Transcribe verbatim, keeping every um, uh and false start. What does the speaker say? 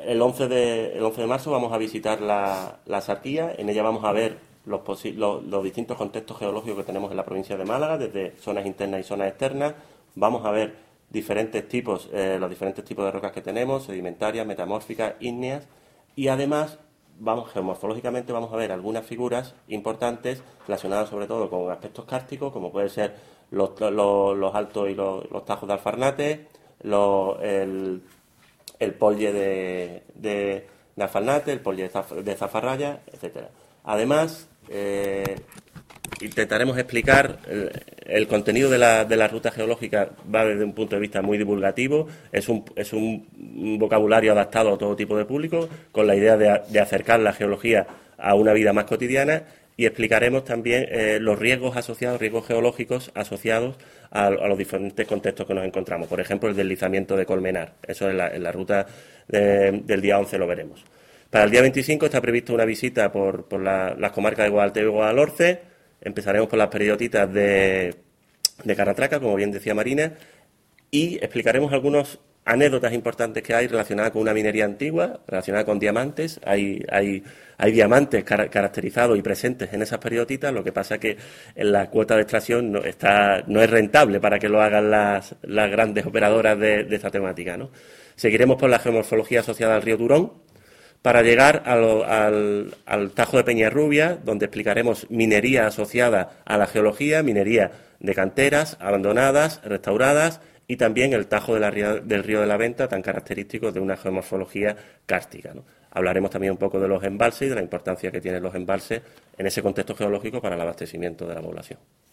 el once de, el once de marzo vamos a visitar la, la Sartía. En ella vamos a ver los, los, los distintos contextos geológicos que tenemos en la provincia de Málaga, desde zonas internas y zonas externas. Vamos a ver diferentes tipos, eh, los diferentes tipos de rocas que tenemos, sedimentarias, metamórficas, ígneas, y además vamos geomorfológicamente vamos a ver algunas figuras importantes relacionadas sobre todo con aspectos kársticos, como pueden ser los, los, los altos y los, los tajos de Alfarnate, los, el, el polye de, de, de Alfarnate, el polye de, zaf, de Zafarraya, etcétera. Además, eh, intentaremos explicar el, el contenido de la, de la ruta geológica. Va desde un punto de vista muy divulgativo, es un, es un, un vocabulario adaptado a todo tipo de público, con la idea de, de acercar la geología a una vida más cotidiana, y explicaremos también eh, los riesgos asociados, riesgos geológicos asociados a, a los diferentes contextos que nos encontramos. Por ejemplo, el deslizamiento de Colmenar. Eso en la, en la ruta de, del día once lo veremos. Para el día veinticinco está prevista una visita por, por la, las comarcas de Guadalteo y Guadalhorce. Empezaremos por las perioditas de, de Carratraca, como bien decía Marina, y explicaremos algunas anécdotas importantes que hay relacionadas con una minería antigua, relacionada con diamantes. Hay, hay, hay diamantes car caracterizados y presentes en esas perioditas, lo que pasa que en la cuota de extracción no, está, no es rentable para que lo hagan las, las grandes operadoras de, de esta temática, ¿no? Seguiremos por la geomorfología asociada al río Turón, para llegar a lo, al, al Tajo de Peñarrubia, donde explicaremos minería asociada a la geología, minería de canteras abandonadas, restauradas, y también el Tajo de la, del río de la Venta, tan característico de una geomorfología kárstica, ¿no? Hablaremos también un poco de los embalses y de la importancia que tienen los embalses en ese contexto geológico para el abastecimiento de la población.